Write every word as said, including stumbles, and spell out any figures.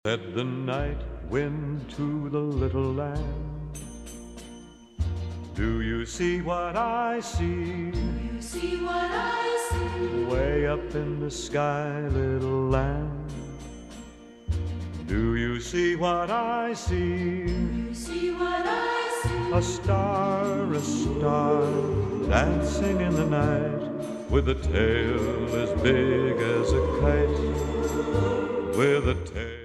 Said the night wind to the little lamb, do you see what I see? Do you see what I see? Way up in the sky, little lamb, do you see what I see? Do you see what I see? A star, a star, dancing in the night, with a tail as big as a kite, with a tail